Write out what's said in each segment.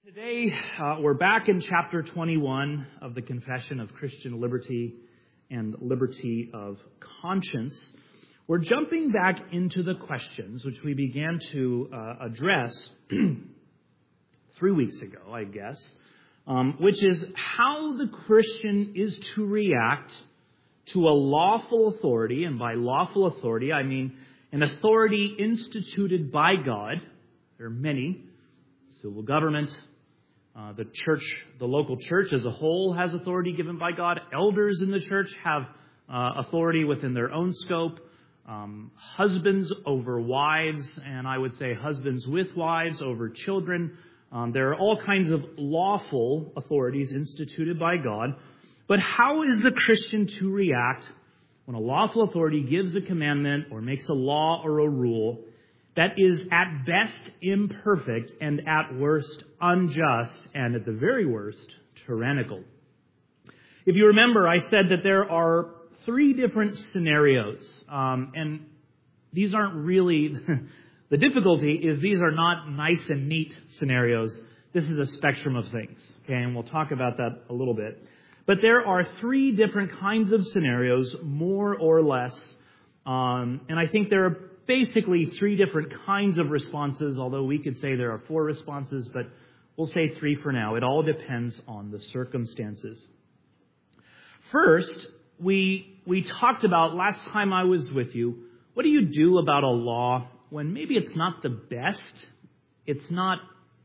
Today, we're back in chapter 21 of the Confession of Christian Liberty and Liberty of Conscience. We're jumping back into the questions which we began to address 3 weeks ago, I guess, which is how the Christian is to react to a lawful authority, and by lawful authority, I mean an authority instituted by God. There are many: civil government, the church, the local church as a whole has authority given by God. Elders in the church have authority within their own scope. Husbands over wives, and I would say husbands with wives over children. There are all kinds of lawful authorities instituted by God. But how is the Christian to react when a lawful authority gives a commandment or makes a law or a rule that is at best imperfect and at worst unjust and at the very worst tyrannical? If you remember, I said that there are 3 different scenarios, and these aren't really, the difficulty is these are not nice and neat scenarios. This is a spectrum of things, okay, and we'll talk about that a little bit. But there are 3 different kinds of scenarios, more or less, and I think there are basically 3 different kinds of responses, although we could say there are 4 responses, but we'll say 3 for now. It all depends on the circumstances. First, we talked about, last time I was with you, what do you do about a law when maybe it's not the best, it's not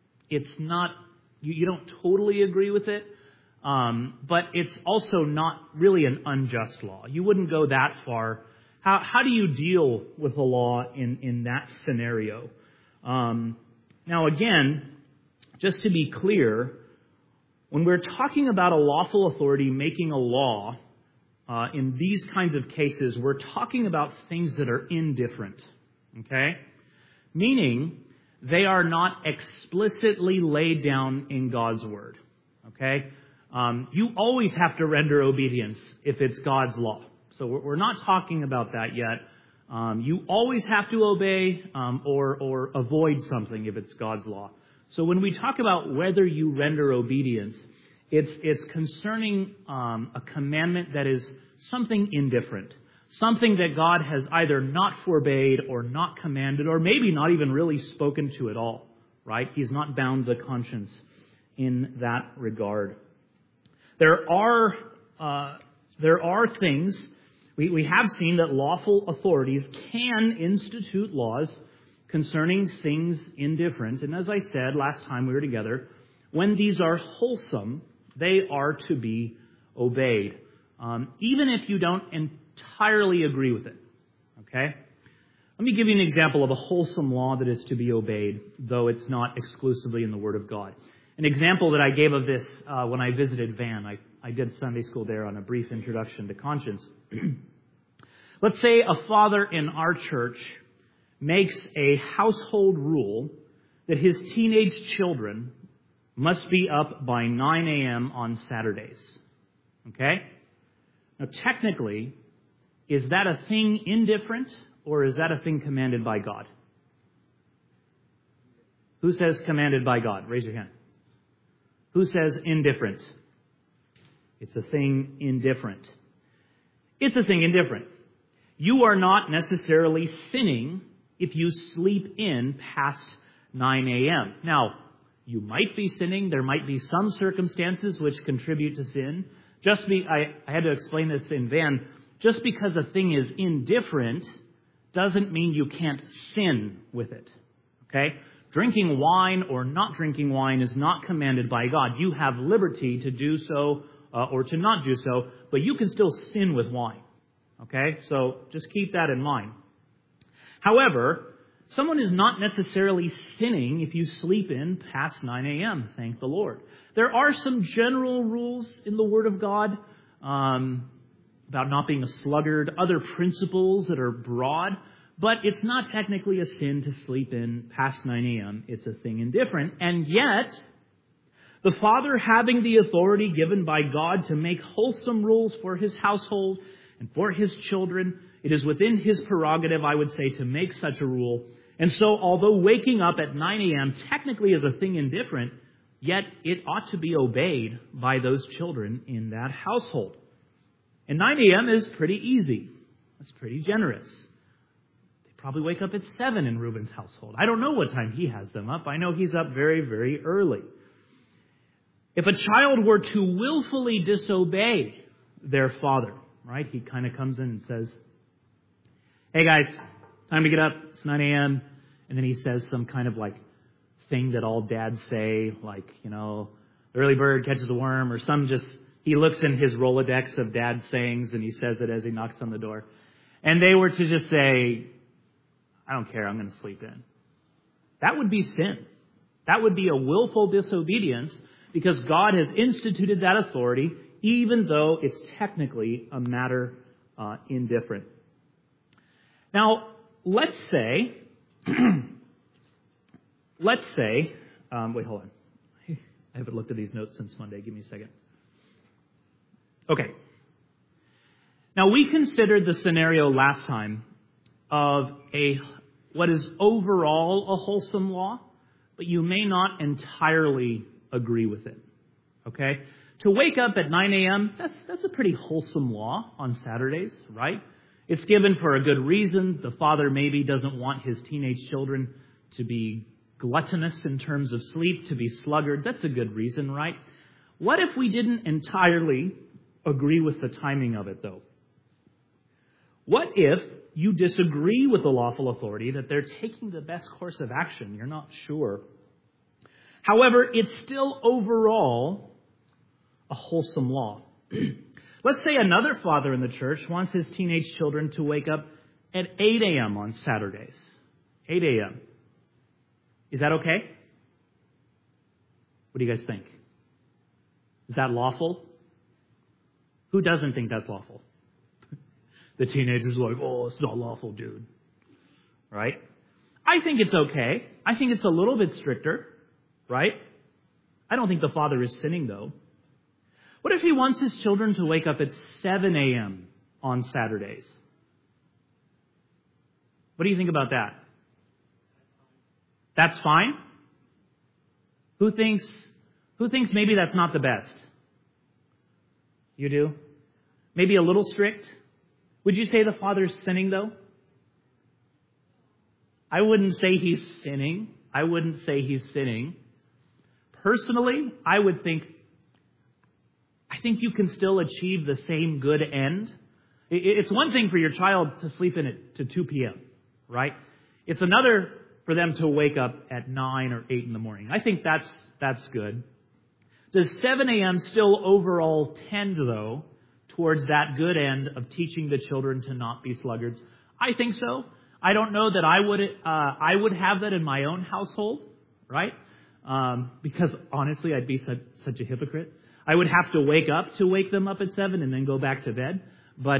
you don't totally agree with it, but it's also not really an unjust law. You wouldn't go that far. How do you deal with a law in that scenario? Now again, just to be clear, when we're talking about a lawful authority making a law, in these kinds of cases, we're talking about things that are indifferent, okay? Meaning, they are not explicitly laid down in God's Word, okay? You always have to render obedience if it's God's law. So we're not talking about that yet. You always have to obey or avoid something if it's God's law. So when we talk about whether you render obedience, it's concerning a commandment that is something indifferent, something that God has either not forbade or not commanded, or maybe not even really spoken to at all, right? He's not bound the conscience in that regard. There are things. We have seen that lawful authorities can institute laws concerning things indifferent. And as I said last time we were together, when these are wholesome, they are to be obeyed, even if you don't entirely agree with it. Okay? Let me give you an example of a wholesome law that is to be obeyed, though it's not exclusively in the Word of God. An example that I gave of this when I visited Van. I did Sunday school there on a brief introduction to conscience. Let's say a father in our church makes a household rule that his teenage children must be up by 9 a.m. on Saturdays. Okay? Now, technically, is that a thing indifferent, or is that a thing commanded by God? Who says commanded by God? Raise your hand. Who says indifferent? It's a thing indifferent. It's a thing indifferent. You are not necessarily sinning if you sleep in past 9 a.m. Now, you might be sinning. There might be some circumstances which contribute to sin. I had to explain this in Van. Just because a thing is indifferent doesn't mean you can't sin with it. Okay? Drinking wine or not drinking wine is not commanded by God. You have liberty to do so or to not do so, but you can still sin with wine. Okay? So just keep that in mind. However, someone is not necessarily sinning if you sleep in past 9 a.m., thank the Lord. There are some general rules in the Word of God about not being a sluggard, other principles that are broad, but it's not technically a sin to sleep in past 9 a.m. It's a thing indifferent. And yet, the father, having the authority given by God to make wholesome rules for his household and for his children, it is within his prerogative, I would say, to make such a rule. And so, although waking up at 9 a.m. technically is a thing indifferent, yet it ought to be obeyed by those children in that household. And 9 a.m. is pretty easy. That's pretty generous. They probably wake up at 7 in Reuben's household. I don't know what time he has them up. I know he's up very, very early. If a child were to willfully disobey their father, right, he kind of comes in and says, "Hey guys, time to get up. It's 9 a.m. And then he says some kind of like thing that all dads say, like, the early bird catches a worm, or he looks in his Rolodex of dad's sayings and he says it as he knocks on the door. And they were to just say, "I don't care, I'm going to sleep in." That would be sin. That would be a willful disobedience because God has instituted that authority, even though it's technically a matter indifferent. Now, let's say, wait, hold on. I haven't looked at these notes since Monday. Give me a second. Okay. Now, we considered the scenario last time of what is overall a wholesome law, but you may not entirely agree with it. Okay? To wake up at 9 a.m., that's a pretty wholesome law on Saturdays, right? It's given for a good reason. The father maybe doesn't want his teenage children to be gluttonous in terms of sleep, to be sluggards. That's a good reason, right? What if we didn't entirely agree with the timing of it, though? What if you disagree with the lawful authority that they're taking the best course of action? You're not sure. However, it's still overall a wholesome law. Let's say another father in the church wants his teenage children to wake up at 8 a.m. on Saturdays. 8 a.m. Is that okay? What do you guys think? Is that lawful? Who doesn't think that's lawful? The teenager's like, "Oh, it's not lawful, dude." Right? I think it's okay. I think it's a little bit stricter. Right? I don't think the father is sinning, though. What if he wants his children to wake up at 7 a.m. on Saturdays? What do you think about that? That's fine? Who thinks maybe that's not the best? You do? Maybe a little strict? Would you say the father's sinning, though? I wouldn't say he's sinning. Personally, I think you can still achieve the same good end. It's one thing for your child to sleep in to 2 p.m., right? It's another for them to wake up at 9 or 8 in the morning. I think that's good. Does 7 a.m. still overall tend, though, towards that good end of teaching the children to not be sluggards? I think so. I don't know that I would have that in my own household, right? Because honestly, I'd be such a hypocrite. I would have to wake them up at 7 and then go back to bed. But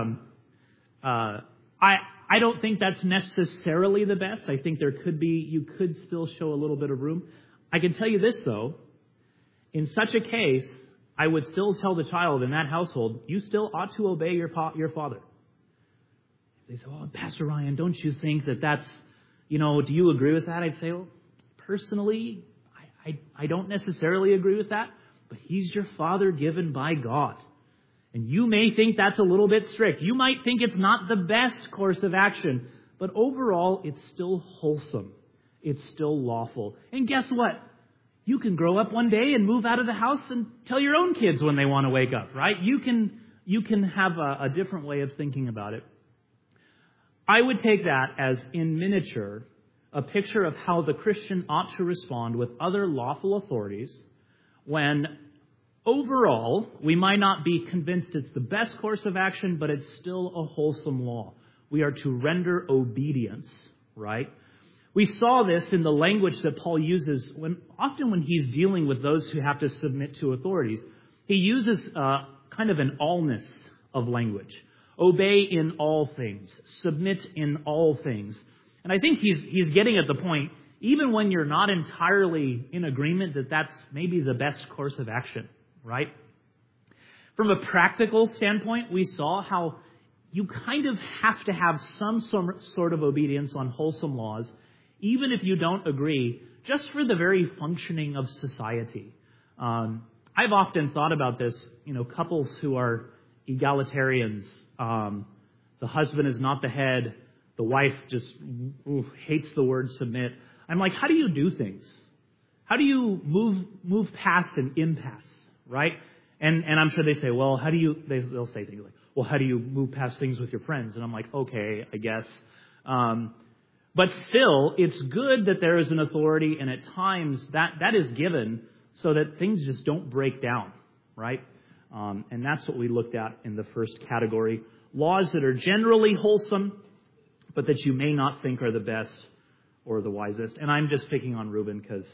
I don't think that's necessarily the best. I think you could still show a little bit of room. I can tell you this, though. In such a case, I would still tell the child in that household, you still ought to obey your father. They say, "Oh, Pastor Ryan, don't you think that's, do you agree with that?" I'd say, "Well, personally, I don't necessarily agree with that, but he's your father given by God. And you may think that's a little bit strict. You might think it's not the best course of action, but overall, it's still wholesome. It's still lawful. And guess what? You can grow up one day and move out of the house and tell your own kids when they want to wake up, right? You can have a different way of thinking about it. I would take that as, in miniature, a picture of how the Christian ought to respond with other lawful authorities when overall we might not be convinced it's the best course of action, but it's still a wholesome law. We are to render obedience, right? We saw this in the language that Paul uses often when he's dealing with those who have to submit to authorities. He uses kind of an allness of language. Obey in all things. Submit in all things. And I think he's getting at the point, even when you're not entirely in agreement that that's maybe the best course of action, right? From a practical standpoint, we saw how you kind of have to have some sort of obedience on wholesome laws, even if you don't agree just for the very functioning of society. I've often thought about this, couples who are egalitarians. The husband is not the head. The wife just hates the word submit. I'm like, how do you do things? How do you move past an impasse, right? And I'm sure they say, well, they'll say things like, well, how do you move past things with your friends? And I'm like, okay, I guess. But still, it's good that there is an authority, and at times that is given so that things just don't break down, right? And that's what we looked at in the first category. Laws that are generally wholesome, but that you may not think are the best or the wisest. And I'm just picking on Reuben because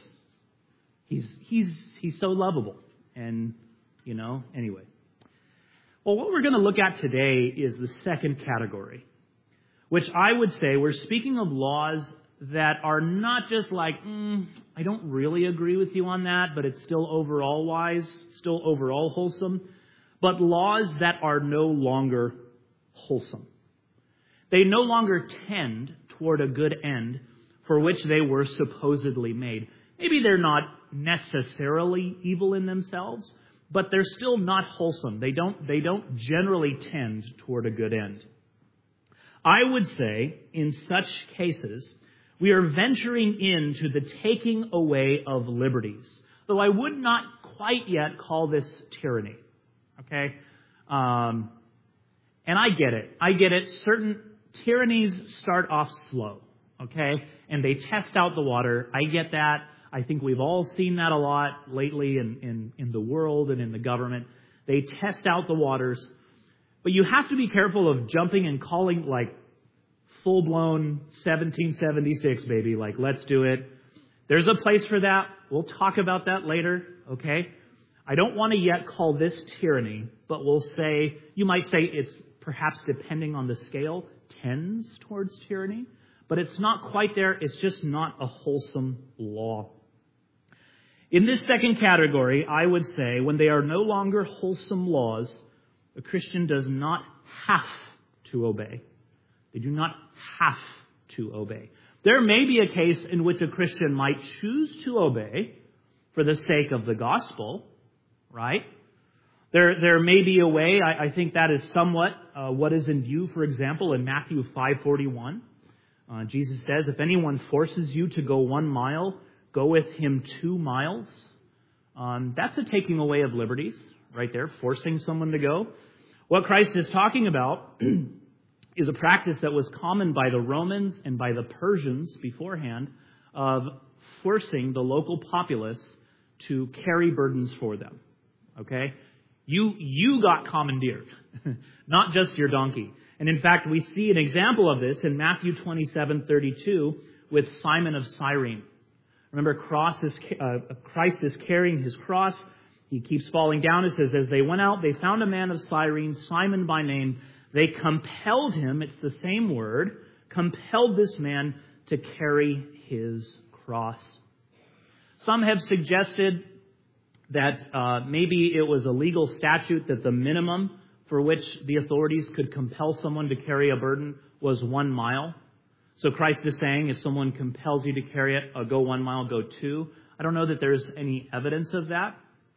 he's so lovable. And, anyway. Well, what we're going to look at today is the second category, which I would say we're speaking of laws that are not just like, I don't really agree with you on that, but it's still overall wise, still overall wholesome, but laws that are no longer wholesome. They no longer tend toward a good end for which they were supposedly made. Maybe they're not necessarily evil in themselves, but they're still not wholesome. They don't generally tend toward a good end. I would say, in such cases, we are venturing into the taking away of liberties, though I would not quite yet call this tyranny. Okay? And I get it. Certain tyrannies start off slow, okay? And they test out the water. I get that. I think we've all seen that a lot lately in the world and in the government. They test out the waters. But you have to be careful of jumping and calling like full-blown 1776, baby. Like, let's do it. There's a place for that. We'll talk about that later, okay? I don't want to yet call this tyranny, but you might say it's perhaps, depending on the scale, tends towards tyranny. But it's not quite there. It's just not a wholesome law. In this second category, I would say when they are no longer wholesome laws, a Christian does not have to obey. They do not have to obey. There may be a case in which a Christian might choose to obey for the sake of the gospel, right? There may be a way, I think that is somewhat what is in view, for example, in Matthew 5:41. Jesus says, if anyone forces you to go 1 mile, go with him 2 miles. That's a taking away of liberties, right there, forcing someone to go. What Christ is talking about is a practice that was common by the Romans and by the Persians beforehand of forcing the local populace to carry burdens for them. Okay? You got commandeered, not just your donkey. And in fact, we see an example of this in Matthew 27:32 with Simon of Cyrene. Remember, Christ is carrying his cross. He keeps falling down. It says, as they went out, they found a man of Cyrene, Simon by name. They compelled him, it's the same word, compelled this man to carry his cross. Some have suggested that maybe it was a legal statute that the minimum for which the authorities could compel someone to carry a burden was 1 mile. So Christ is saying, if someone compels you to carry it, go 1 mile, go 2. I don't know that there's any evidence of that.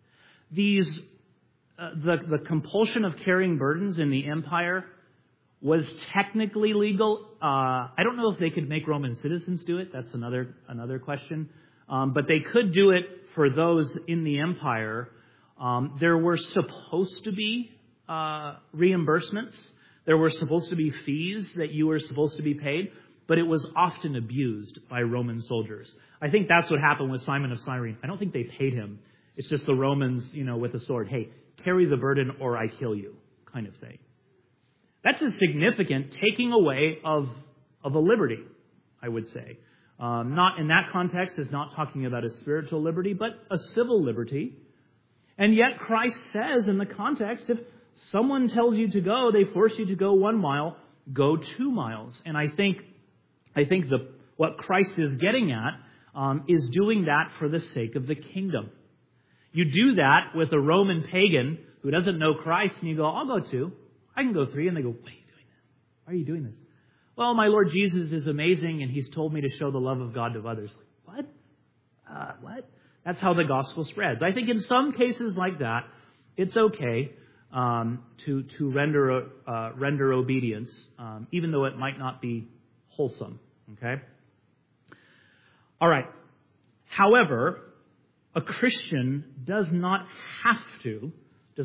The compulsion of carrying burdens in the empire was technically legal. I don't know if they could make Roman citizens do it. That's another question. But they could do it for those in the empire. There were supposed to be reimbursements. There were supposed to be fees that you were supposed to be paid, but it was often abused by Roman soldiers. I think that's what happened with Simon of Cyrene. I don't think they paid him. It's just the Romans, with a sword. Hey, carry the burden or I kill you, kind of thing. That's a significant taking away of a liberty, I would say. Not in that context, is not talking about a spiritual liberty, but a civil liberty. And yet Christ says in the context, if someone tells you to go, they force you to go 1 mile, go 2 miles. And I think what Christ is getting at is doing that for the sake of the kingdom. You do that with a Roman pagan who doesn't know Christ, and you go, I'll go 2. I can go 3. And they go, why are you doing this? Why are you doing this? Well, my Lord Jesus is amazing, and he's told me to show the love of God to others. Like, what? what? That's how the gospel spreads. I think in some cases like that, it's okay to render obedience, even though it might not be wholesome. Okay? All right. However, a Christian does not have to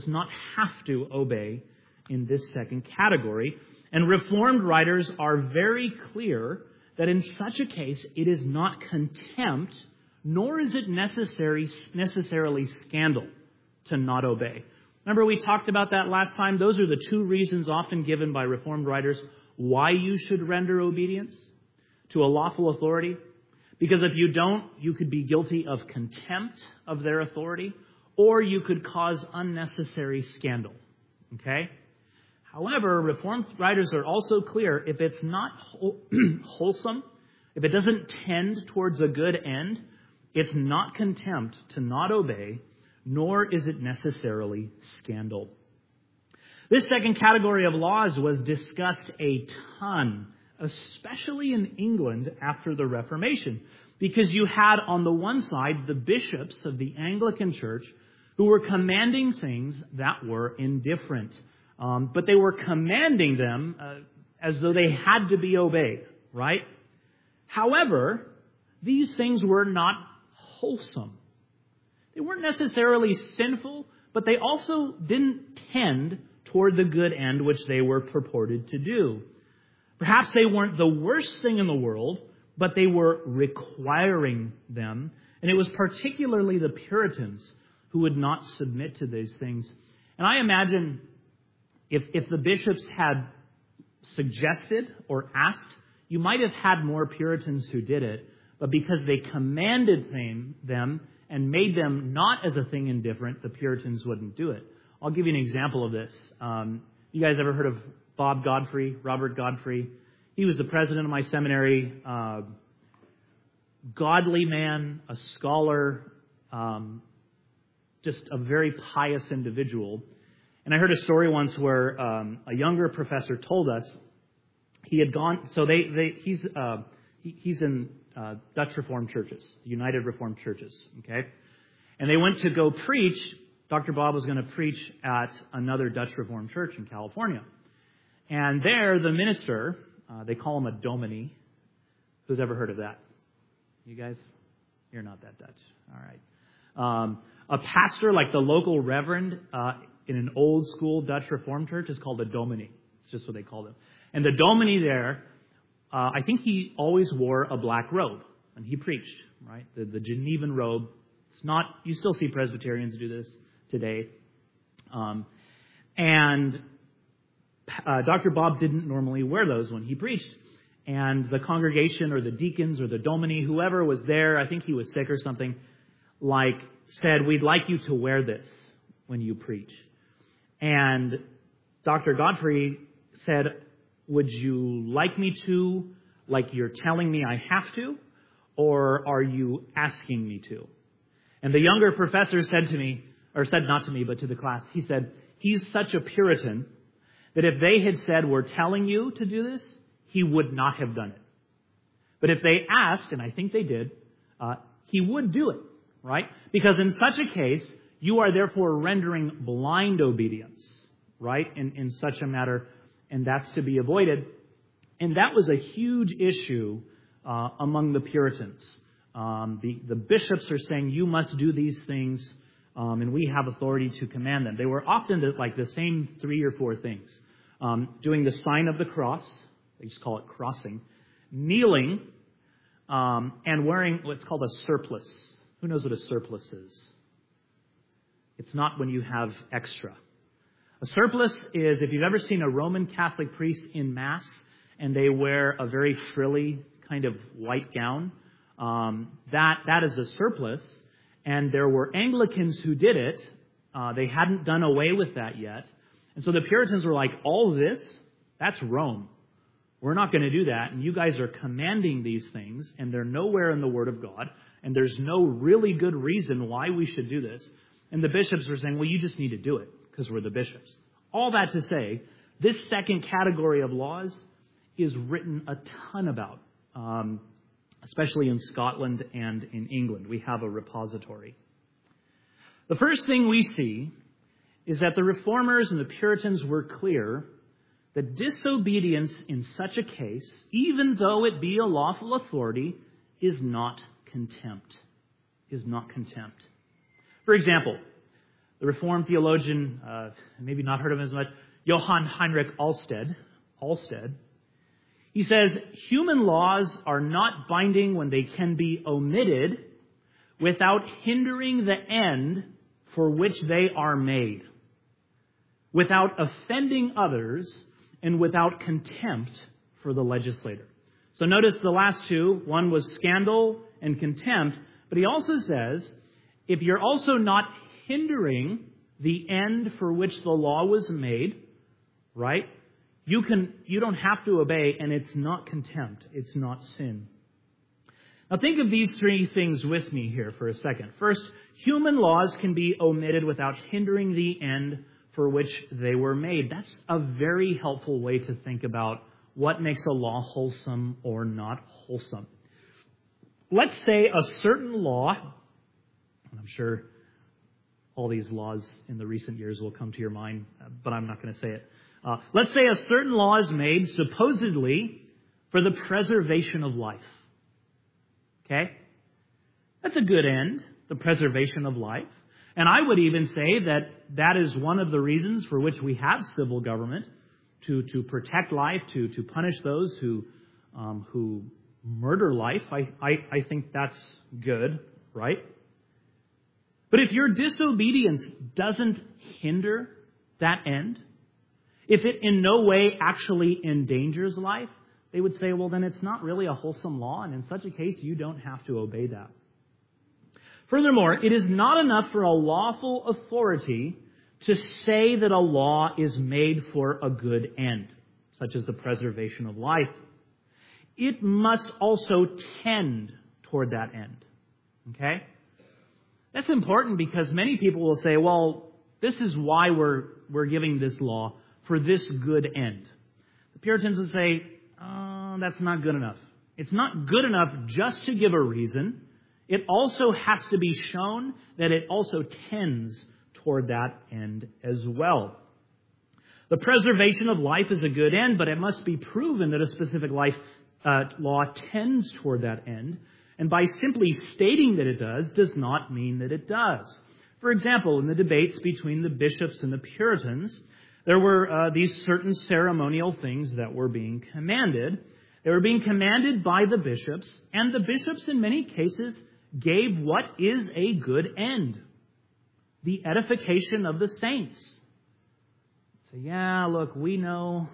obey in this second category. And Reformed writers are very clear that in such a case, it is not contempt, nor is it necessarily scandal to not obey. Remember we talked about that last time? Those are the two reasons often given by Reformed writers why you should render obedience to a lawful authority. Because if you don't, you could be guilty of contempt of their authority, or you could cause unnecessary scandal. Okay? However, Reformed writers are also clear, if it's not wholesome, if it doesn't tend towards a good end, it's not contempt to not obey, nor is it necessarily scandal. This second category of laws was discussed a ton, especially in England after the Reformation, because you had on the one side the bishops of the Anglican Church who were commanding things that were indifferent. But they were commanding them as though they had to be obeyed, right? However, these things were not wholesome. They weren't necessarily sinful, but they also didn't tend toward the good end which they were purported to do. Perhaps they weren't the worst thing in the world, but they were requiring them. And it was particularly the Puritans who would not submit to these things. And I imagine if the bishops had suggested or asked, you might have had more Puritans who did it, but because they commanded them and made them not as a thing indifferent, the Puritans wouldn't do it. I'll give you an example of this. You guys ever heard of Robert Godfrey? He was the president of my seminary, godly man, a scholar, just a very pious individual. And I heard a story once where a younger professor told us he had gone. So he's in Dutch Reformed churches, United Reformed churches. Okay, and they went to go preach. Dr. Bob was going to preach at another Dutch Reformed church in California, and there the minister, they call him a dominie. Who's ever heard of that? You guys, you're not that Dutch. All right, a pastor like the local reverend. In an old school Dutch Reformed church is called a dominee. It's just what they call them. And the dominee there, I think he always wore a black robe. And he preached, right? The Genevan robe. It's not, you still see Presbyterians do this today. And Dr. Bob didn't normally wear those when he preached. And the congregation or the deacons or the dominee, whoever was there, I think he was sick or something, said, we'd like you to wear this when you preach. And Dr. Godfrey said, would you like me to, like you're telling me I have to, or are you asking me to? And the younger professor said to me, or said not to me, but to the class, he said, he's such a Puritan that if they had said, we're telling you to do this, he would not have done it. But if they asked, and I think they did, he would do it, right? Because in such a case, you are therefore rendering blind obedience, right, in such a matter, and that's to be avoided. And that was a huge issue among the Puritans. The bishops are saying, you must do these things, and we have authority to command them. They were often the same 3 or 4 things. Doing the sign of the cross, they just call it crossing, kneeling, and wearing what's called a surplice. Who knows what a surplice is? It's not when you have extra. A surplice is, if you've ever seen a Roman Catholic priest in Mass and they wear a very frilly kind of white gown, that is a surplice. And there were Anglicans who did it. They hadn't done away with that yet. And so the Puritans were like, all this, that's Rome. We're not going to do that. And you guys are commanding these things, and they're nowhere in the Word of God. And there's no really good reason why we should do this. And the bishops were saying, well, you just need to do it because we're the bishops. All that to say, this second category of laws is written a ton about. especially in Scotland and in England. We have a repository. The first thing we see is that the Reformers and the Puritans were clear that disobedience in such a case, even though it be a lawful authority, is not contempt. Is not contempt. For example, the Reformed theologian, maybe not heard of him as much, Johann Heinrich Alsted, he says, human laws are not binding when they can be omitted without hindering the end for which they are made, without offending others, and without contempt for the legislator. So notice the last two. One was scandal and contempt. But he also says, if you're also not hindering the end for which the law was made, right? You don't have to obey, and it's not contempt. It's not sin. Now think of these three things with me here for a second. First, human laws can be omitted without hindering the end for which they were made. That's a very helpful way to think about what makes a law wholesome or not wholesome. Let's say a certain law, and I'm sure all these laws in the recent years will come to your mind, but I'm not going to say it. Let's say a certain law is made supposedly for the preservation of life. Okay? That's a good end, the preservation of life. And I would even say that that is one of the reasons for which we have civil government, to protect life, to punish those who murder life. I think that's good, right? But if your disobedience doesn't hinder that end, if it in no way actually endangers life, they would say, well, then it's not really a wholesome law, and in such a case, you don't have to obey that. Furthermore, it is not enough for a lawful authority to say that a law is made for a good end, such as the preservation of life. It must also tend toward that end. Okay? That's important because many people will say, well, this is why we're giving this law, for this good end. The Puritans would say, that's not good enough. It's not good enough just to give a reason. It also has to be shown that it also tends toward that end as well. The preservation of life is a good end, but it must be proven that a specific law tends toward that end. And by simply stating that it does not mean that it does. For example, in the debates between the bishops and the Puritans, there were these certain ceremonial things that were being commanded. They were being commanded by the bishops, and the bishops in many cases gave what is a good end: the edification of the saints. So yeah, look, we know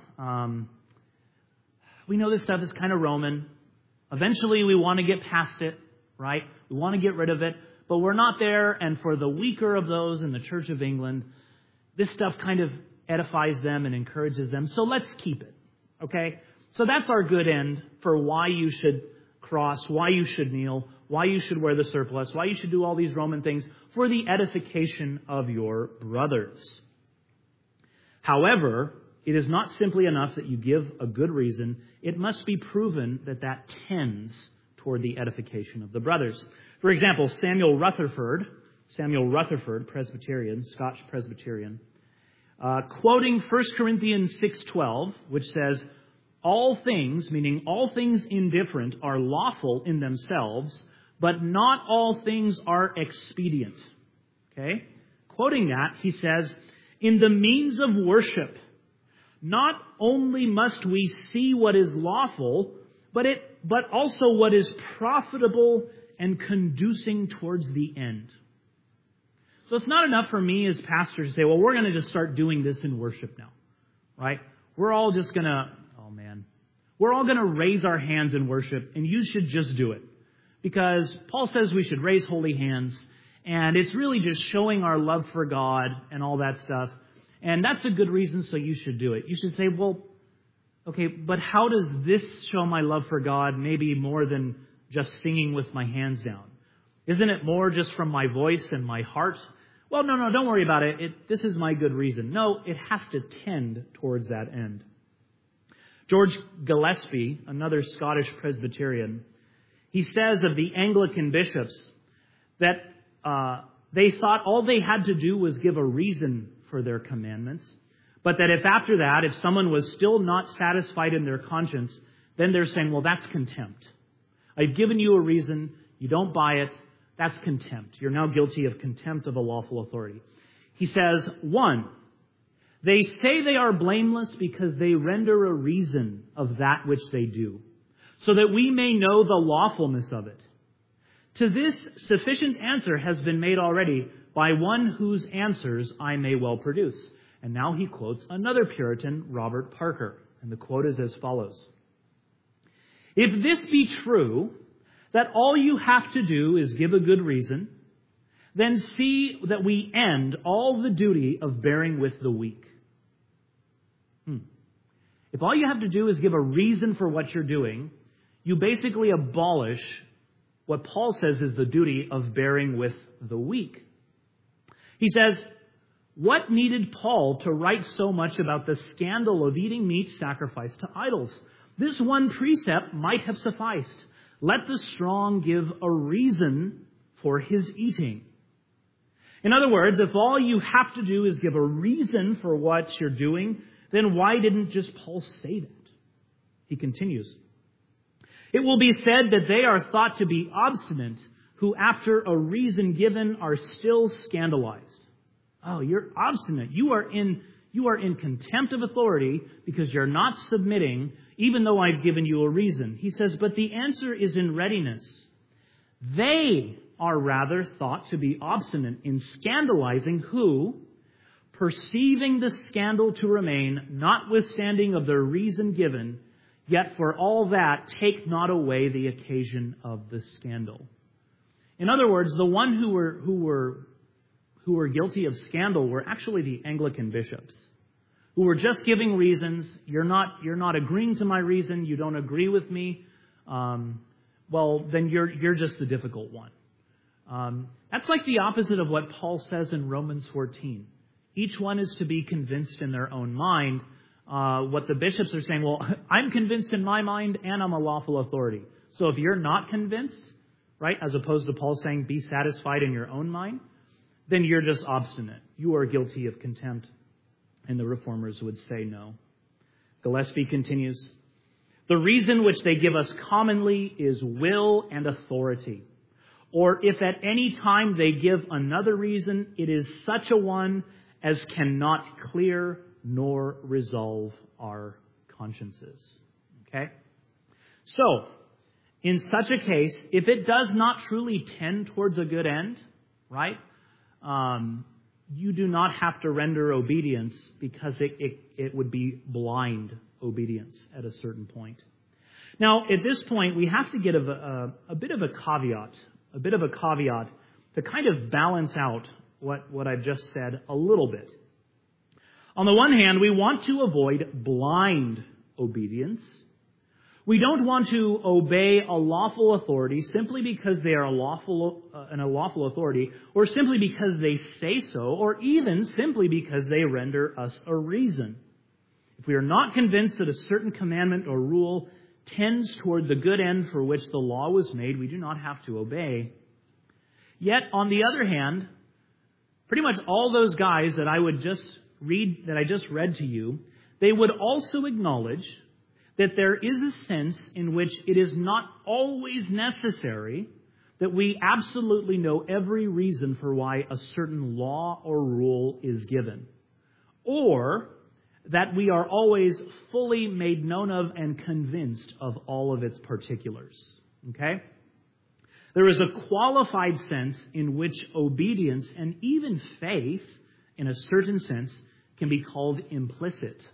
this stuff is kind of Roman. Eventually we want to get past it, right? We want to get rid of it, but we're not there. And for the weaker of those in the Church of England, this stuff kind of edifies them and encourages them. So let's keep it, okay? So that's our good end for why you should cross, why you should kneel, why you should wear the surplice, why you should do all these Roman things, for the edification of your brothers. However, it is not simply enough that you give a good reason. It must be proven that that tends toward the edification of the brothers. For example, Samuel Rutherford, Presbyterian, Scotch Presbyterian, quoting 1 Corinthians 6:12, which says, all things, meaning all things indifferent, are lawful in themselves, but not all things are expedient. Okay? Quoting that, he says, in the means of worship, not only must we see what is lawful, but also what is profitable and conducing towards the end. So it's not enough for me as pastor to say, well, we're going to just start doing this in worship now, right? We're all just going to, we're all going to raise our hands in worship, and you should just do it. Because Paul says we should raise holy hands, and it's really just showing our love for God and all that stuff. And that's a good reason, so you should do it. You should say, well, okay, but how does this show my love for God maybe more than just singing with my hands down? Isn't it more just from my voice and my heart? Well, no, don't worry about it. This is my good reason. No, it has to tend towards that end. George Gillespie, another Scottish Presbyterian, He says of the Anglican bishops that they thought all they had to do was give a reason for their commandments, but that if after that, if someone was still not satisfied in their conscience, then they're saying, well, that's contempt. I've given you a reason, you don't buy it, that's contempt. You're now guilty of contempt of a lawful authority. He says, 1, they say they are blameless because they render a reason of that which they do, so that we may know the lawfulness of it. To this, sufficient answer has been made already by one whose answers I may well produce. And now he quotes another Puritan, Robert Parker. And the quote is as follows. If this be true, that all you have to do is give a good reason, then see that we end all the duty of bearing with the weak. If all you have to do is give a reason for what you're doing, you basically abolish what Paul says is the duty of bearing with the weak. He says, what needed Paul to write so much about the scandal of eating meat sacrificed to idols? This one precept might have sufficed. Let the strong give a reason for his eating. In other words, if all you have to do is give a reason for what you're doing, then why didn't just Paul say that? He continues. It will be said that they are thought to be obstinate, who after a reason given are still scandalized. Oh, you're obstinate. You are in contempt of authority because you're not submitting, even though I've given you a reason. He says, but the answer is in readiness. They are rather thought to be obstinate in scandalizing who, perceiving the scandal to remain, notwithstanding of the reason given, yet for all that take not away the occasion of the scandal. In other words, the one who were guilty of scandal were actually the Anglican bishops, who were just giving reasons. You're not agreeing to my reason. You don't agree with me. Well, then you're just the difficult one. That's like the opposite of what Paul says in Romans 14. Each one is to be convinced in their own mind. What the bishops are saying, well, I'm convinced in my mind and I'm a lawful authority. So if you're not convinced, right, as opposed to Paul saying be satisfied in your own mind, then you're just obstinate. You are guilty of contempt. And the reformers would say no. Gillespie continues, the reason which they give us commonly is will and authority. Or if at any time they give another reason, it is such a one as cannot clear nor resolve our consciences. Okay? So, in such a case, if it does not truly tend towards a good end, right, you do not have to render obedience because it would be blind obedience at a certain point. Now, at this point, we have to give a bit of a caveat to kind of balance out what I've just said a little bit. On the one hand, we want to avoid blind obedience. We don't want to obey a lawful authority simply because they are a lawful authority, or simply because they say so, or even simply because they render us a reason. If we are not convinced that a certain commandment or rule tends toward the good end for which the law was made, we do not have to obey. Yet, on the other hand, pretty much all those guys that I just read to you, they would also acknowledge that there is a sense in which it is not always necessary that we absolutely know every reason for why a certain law or rule is given, or that we are always fully made known of and convinced of all of its particulars. Okay? There is a qualified sense in which obedience and even faith, in a certain sense, can be called implicit.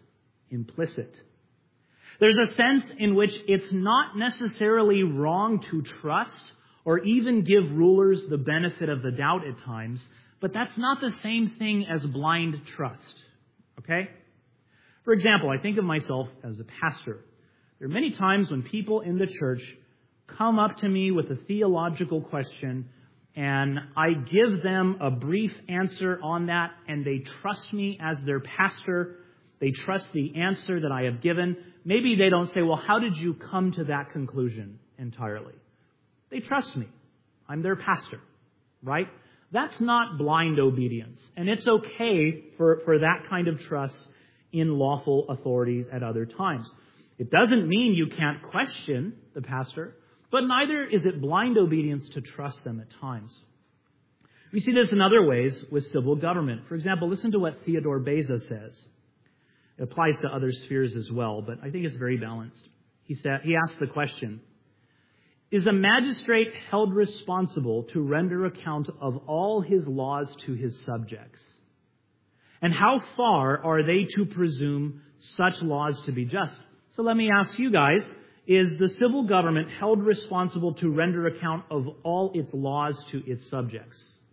There's a sense in which it's not necessarily wrong to trust or even give rulers the benefit of the doubt at times, but that's not the same thing as blind trust. Okay? For example, I think of myself as a pastor. There are many times when people in the church come up to me with a theological question, and I give them a brief answer on that, and they trust me as their pastor. They trust the answer that I have given. Maybe they don't say, well, how did you come to that conclusion entirely? They trust me. I'm their pastor, right? That's not blind obedience. And it's okay for that kind of trust in lawful authorities at other times. It doesn't mean you can't question the pastor, but neither is it blind obedience to trust them at times. We see this in other ways with civil government. For example, listen to what Theodore Beza says. It applies to other spheres as well, but I think it's very balanced. He asked the question, is a magistrate held responsible to render account of all his laws to his subjects? And how far are they to presume such laws to be just? So let me ask you guys, is the civil government held responsible to render account of all its laws to its subjects?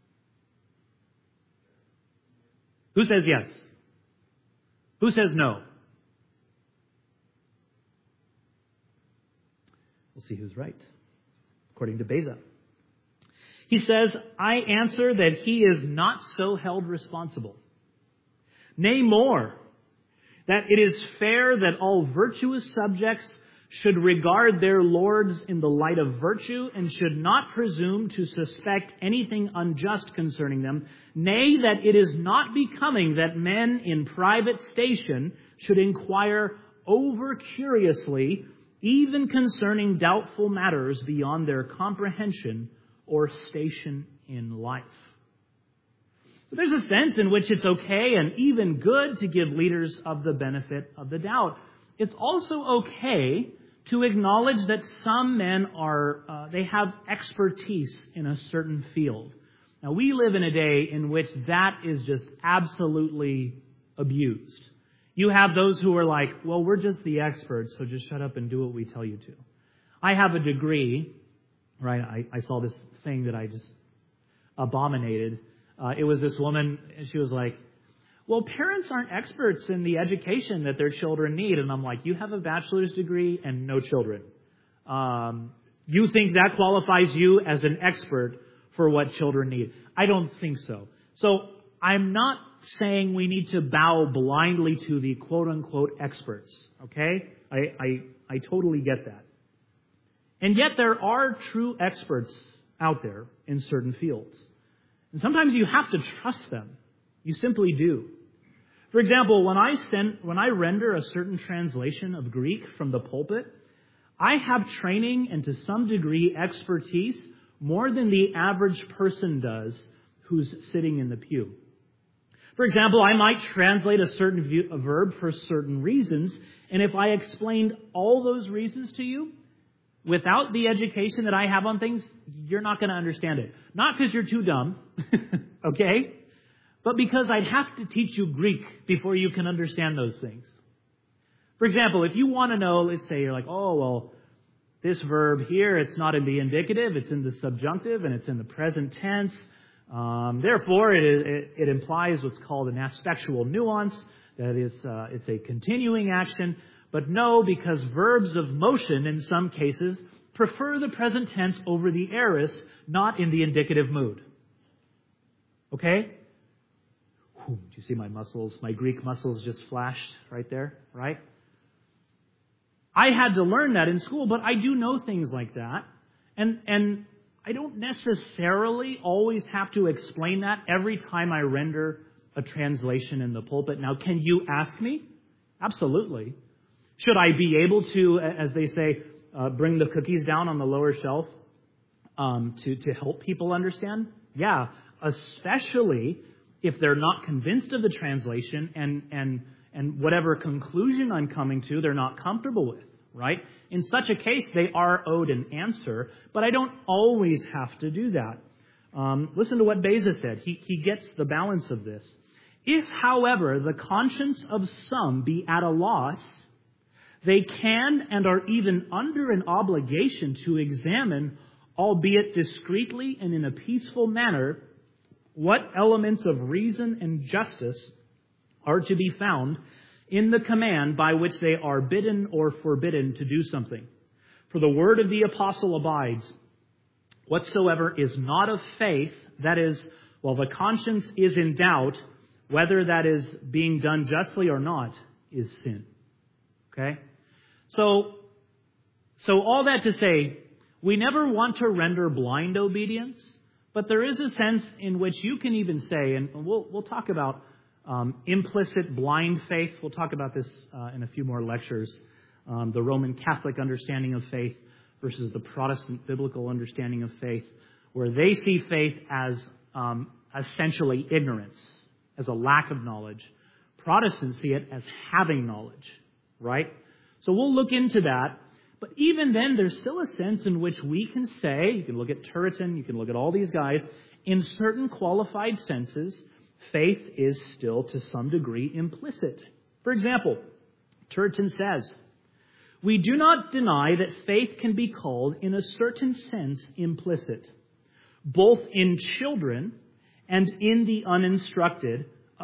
Who says yes? Who says no? We'll see who's right, according to Beza. He says, I answer that he is not so held responsible. Nay, more, that it is fair that all virtuous subjects should regard their lords in the light of virtue and should not presume to suspect anything unjust concerning them. Nay, that it is not becoming that men in private station should inquire over curiously, even concerning doubtful matters beyond their comprehension or station in life. So there's a sense in which it's okay and even good to give leaders of the benefit of the doubt. It's also okay to acknowledge that some men they have expertise in a certain field. Now, we live in a day in which that is just absolutely abused. You have those who are like, well, we're just the experts, so just shut up and do what we tell you to. I have a degree, right? I saw this thing that I just abominated. It was this woman, and she was like, well, parents aren't experts in the education that their children need. And I'm like, you have a bachelor's degree and no children. You think that qualifies you as an expert for what children need? I don't think so. So I'm not saying we need to bow blindly to the quote-unquote experts, okay? I totally get that. And yet there are true experts out there in certain fields. And sometimes you have to trust them. You simply do. For example, when I render a certain translation of Greek from the pulpit, I have training and to some degree expertise more than the average person does who's sitting in the pew. For example, I might translate a certain verb for certain reasons, and if I explained all those reasons to you, without the education that I have on things, you're not going to understand it. Not because you're too dumb, okay? But because I'd have to teach you Greek before you can understand those things. For example, if you want to know, let's say you're like, oh, well, this verb here, it's not in the indicative, it's in the subjunctive, and it's in the present tense. Therefore, it implies what's called an aspectual nuance. That is, it's a continuing action. But no, because verbs of motion in some cases prefer the present tense over the aorist, not in the indicative mood. Okay? Do you see my muscles? My Greek muscles just flashed right there, right? I had to learn that in school, but I do know things like that. And I don't necessarily always have to explain that every time I render a translation in the pulpit. Now, can you ask me? Absolutely. Should I be able to, as they say, bring the cookies down on the lower shelf to help people understand? Yeah, especially if they're not convinced of the translation and whatever conclusion I'm coming to, they're not comfortable with, right? In such a case, they are owed an answer, but I don't always have to do that. Listen to what Beza said. He gets the balance of this. If, however, the conscience of some be at a loss, they can and are even under an obligation to examine, albeit discreetly and in a peaceful manner, what elements of reason and justice are to be found in the command by which they are bidden or forbidden to do something. For the word of the apostle abides, whatsoever is not of faith, that is, while the conscience is in doubt, whether that is being done justly or not, is sin. Okay? So all that to say, We never want to render blind obedience, but there is a sense in which you can even say, and we'll talk about implicit blind faith. We'll talk about this in a few more lectures. The Roman Catholic understanding of faith versus the Protestant biblical understanding of faith, where they see faith as essentially ignorance, as a lack of knowledge. Protestants see it as having knowledge, right? So we'll look into that. But even then, there's still a sense in which we can say, you can look at Turretin, you can look at all these guys, in certain qualified senses, faith is still to some degree implicit. For example, Turretin says, we do not deny that faith can be called in a certain sense implicit, both in children and in the uninstructed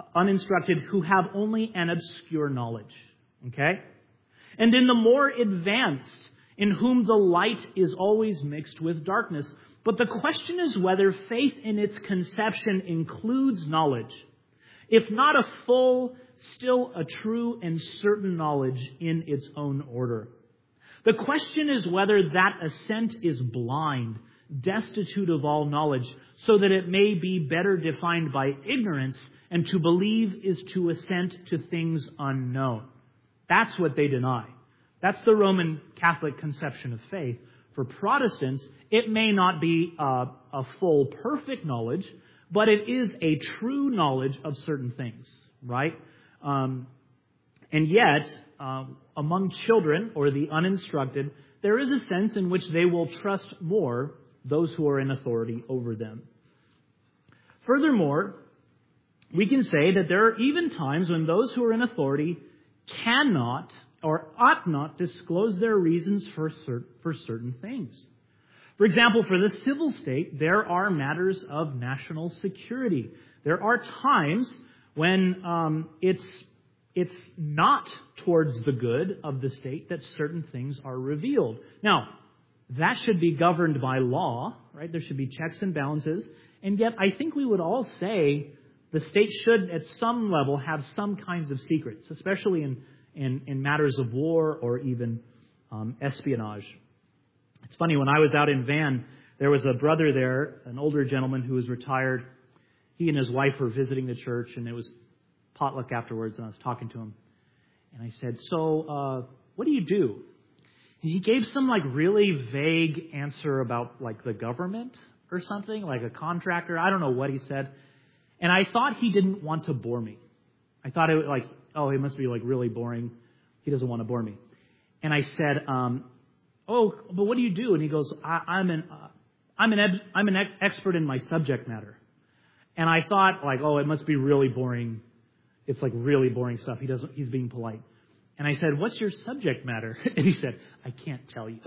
who have only an obscure knowledge. Okay? And in the more advanced, in whom the light is always mixed with darkness. But the question is whether faith in its conception includes knowledge. If not a full, still a true and certain knowledge in its own order. The question is whether that assent is blind, destitute of all knowledge, so that it may be better defined by ignorance, and to believe is to assent to things unknown. That's what they deny. That's the Roman Catholic conception of faith. For Protestants, it may not be a full, perfect knowledge, but it is a true knowledge of certain things, right? And yet, among children or the uninstructed, there is a sense in which they will trust more those who are in authority over them. Furthermore, we can say that there are even times when those who are in authority cannot or ought not disclose their reasons for certain things. For example, for the civil state, there are matters of national security. There are times when it's not towards the good of the state that certain things are revealed. Now, that should be governed by law, right? There should be checks and balances. And yet, I think we would all say the state should, at some level, have some kinds of secrets, especially in matters of war or even espionage. It's funny, when I was out in Van, there was a brother there, an older gentleman who was retired. He and his wife were visiting the church, and it was potluck afterwards, and I was talking to him. And I said, so, what do you do? And he gave some really vague answer about the government or something, like a contractor. I don't know what he said. And I thought he didn't want to bore me. I thought it was it must be really boring. He doesn't want to bore me. And I said, oh, but what do you do? And he goes, I'm an expert in my subject matter. And I thought it must be really boring. It's really boring stuff. He's being polite. And I said, what's your subject matter? And he said, I can't tell you.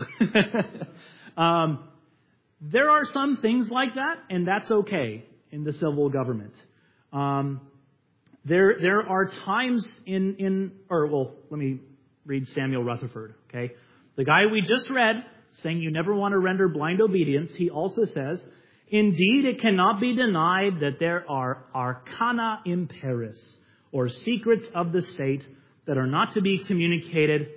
There are some things like that, and that's okay in the civil government. There are times let me read Samuel Rutherford, okay? The guy we just read, saying you never want to render blind obedience, he also says, indeed it cannot be denied that there are arcana imperis, or secrets of the state, that are not to be communicated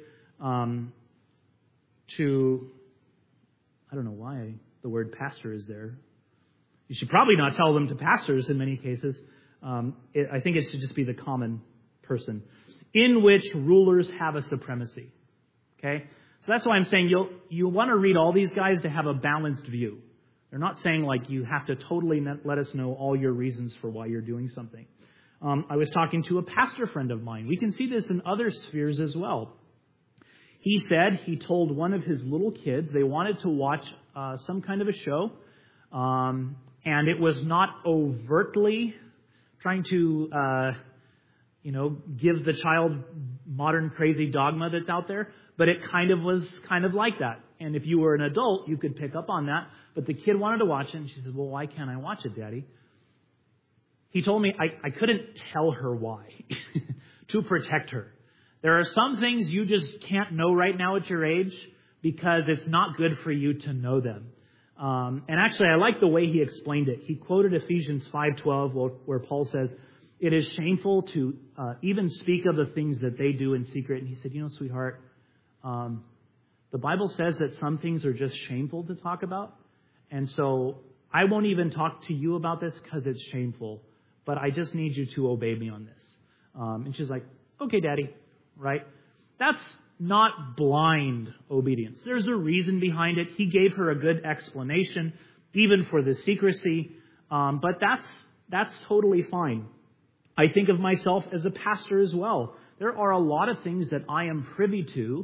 to, I don't know why the word pastor is there. You should probably not tell them to pastors in many cases. I think it should just be the common person, in which rulers have a supremacy. Okay? So that's why I'm saying you want to read all these guys to have a balanced view. They're not saying you have to totally let us know all your reasons for why you're doing something. I was talking to a pastor friend of mine. We can see this in other spheres as well. He said he told one of his little kids they wanted to watch some kind of a show, and it was not overtly trying to, give the child modern crazy dogma that's out there, but it was like that. And if you were an adult, you could pick up on that. But the kid wanted to watch it, and she said, well, why can't I watch it, Daddy? He told me I couldn't tell her why to protect her. There are some things you just can't know right now at your age because it's not good for you to know them. And actually, I like the way he explained it. He quoted Ephesians 5:12, where Paul says, it is shameful to even speak of the things that they do in secret. And he said, sweetheart, The Bible says that some things are just shameful to talk about. And so I won't even talk to you about this because it's shameful. But I just need you to obey me on this. And she's like, okay, Daddy, right? That's not blind obedience. There's a reason behind it. He gave her a good explanation, even for the secrecy. But that's totally fine. I think of myself as a pastor as well. There are a lot of things that I am privy to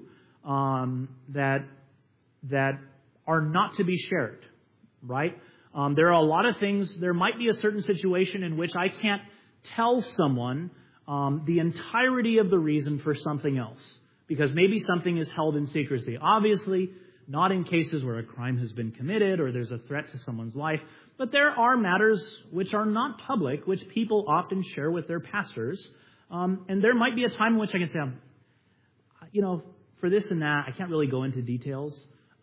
that are not to be shared, right? There are a lot of things. There might be a certain situation in which I can't tell someone the entirety of the reason for something else, because maybe something is held in secrecy. Obviously, not in cases where a crime has been committed or there's a threat to someone's life, but there are matters which are not public, which people often share with their pastors. And there might be a time in which I can say, for this and that, I can't really go into details,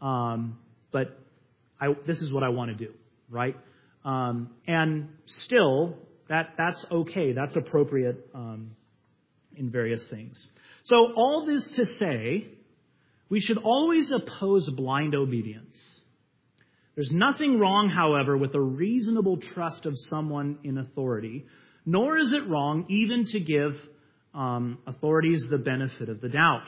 but this is what I want to do, right? And still, that's okay. That's appropriate in various things. So all this to say, we should always oppose blind obedience. There's nothing wrong, however, with a reasonable trust of someone in authority, nor is it wrong even to give authorities the benefit of the doubt.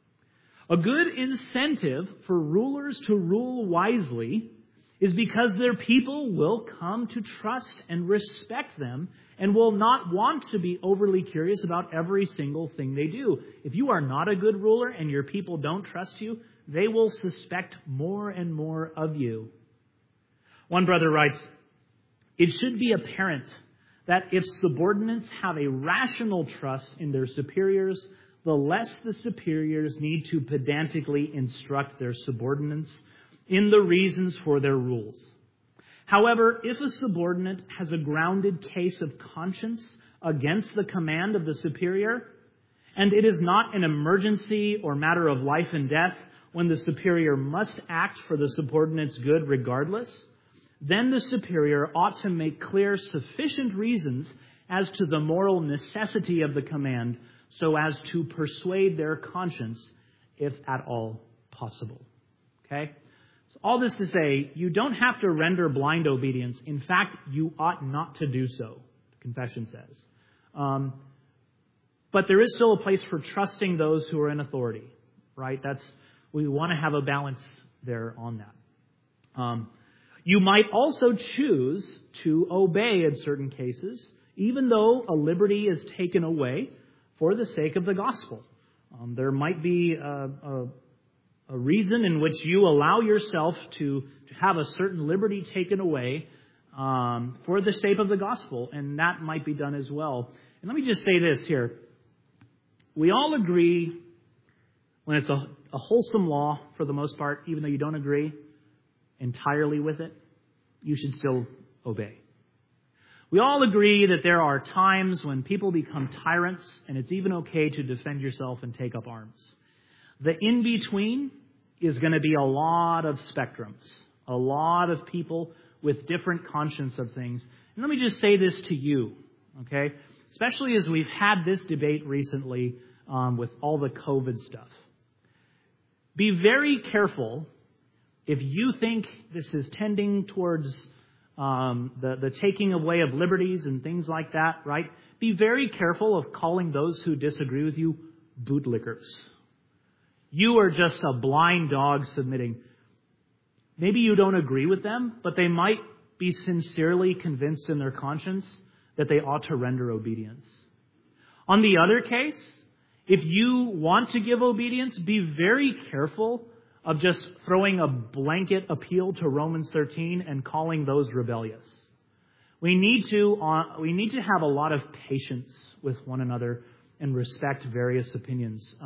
A good incentive for rulers to rule wisely is because their people will come to trust and respect them and will not want to be overly curious about every single thing they do. If you are not a good ruler and your people don't trust you, they will suspect more and more of you. One brother writes, "It should be apparent that if subordinates have a rational trust in their superiors, the less the superiors need to pedantically instruct their subordinates in the reasons for their rules. However, if a subordinate has a grounded case of conscience against the command of the superior, and it is not an emergency or matter of life and death when the superior must act for the subordinate's good regardless, then the superior ought to make clear sufficient reasons as to the moral necessity of the command so as to persuade their conscience, if at all possible." Okay? So all this to say, you don't have to render blind obedience. In fact, you ought not to do so, the confession says. But there is still a place for trusting those who are in authority, right? We want to have a balance there on that. You might also choose to obey in certain cases, even though a liberty is taken away for the sake of the gospel. There might be a reason in which you allow yourself to have a certain liberty taken away for the sake of the gospel, and that might be done as well. And let me just say this here. We all agree when it's a wholesome law, for the most part, even though you don't agree entirely with it, you should still obey. We all agree that there are times when people become tyrants, and it's even okay to defend yourself and take up arms. The in-between is going to be a lot of spectrums, a lot of people with different conscience of things. And let me just say this to you, okay? Especially as we've had this debate recently with all the COVID stuff. Be very careful if you think this is tending towards the taking away of liberties and things like that, right? Be very careful of calling those who disagree with you bootlickers. You are just a blind dog submitting. Maybe you don't agree with them, but they might be sincerely convinced in their conscience that they ought to render obedience. On the other case, if you want to give obedience, be very careful of just throwing a blanket appeal to Romans 13 and calling those rebellious. We need to have a lot of patience with one another and respect various opinions.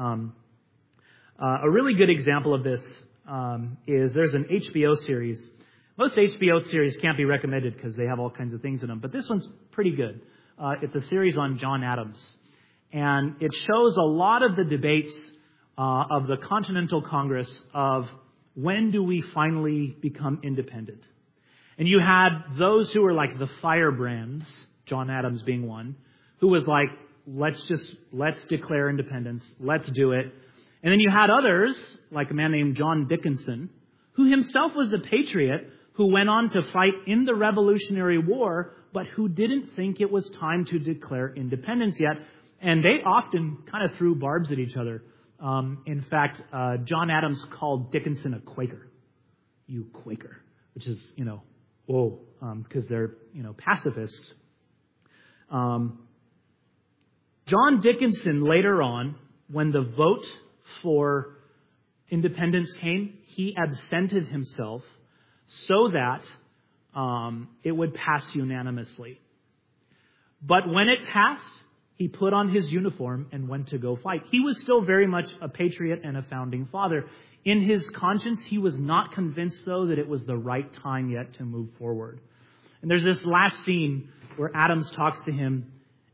A really good example of this is there's an HBO series. Most HBO series can't be recommended because they have all kinds of things in them, but this one's pretty good. It's a series on John Adams, and it shows a lot of the debates of the Continental Congress of when do we finally become independent. And you had those who were like the firebrands, John Adams being one, who was like, let's declare independence, let's do it. And then you had others, like a man named John Dickinson, who himself was a patriot, who went on to fight in the Revolutionary War, but who didn't think it was time to declare independence yet. And they often kind of threw barbs at each other. In fact, John Adams called Dickinson a Quaker. You Quaker. Which is, whoa, because they're, pacifists. John Dickinson later on, when the vote for independence came, he absented himself so that it would pass unanimously. But when it passed, he put on his uniform and went to go fight. He was still very much a patriot and a founding father. In his conscience, he was not convinced, though, that it was the right time yet to move forward. And there's this last scene where Adams talks to him,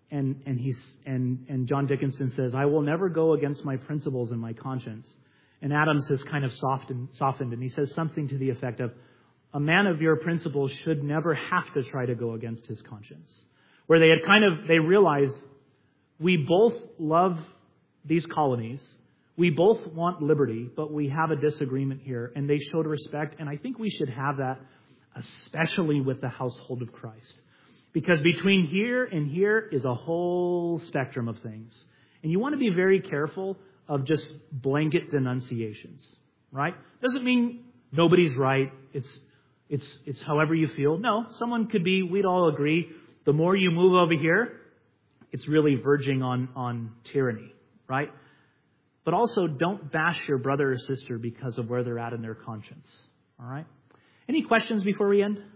and John Dickinson says, "I will never go against my principles and my conscience." And Adams has kind of softened, and he says something to the effect of, "A man of your principles should never have to try to go against his conscience." Where they realized, we both love these colonies. We both want liberty, but we have a disagreement here. And they showed respect. And I think we should have that, especially with the household of Christ. Because between here and here is a whole spectrum of things. And you want to be very careful of just blanket denunciations, right? Doesn't mean nobody's right. It's however you feel. No, someone could be, we'd all agree, the more you move over here, it's really verging on tyranny, right? But also, don't bash your brother or sister because of where they're at in their conscience, all right? Any questions before we end?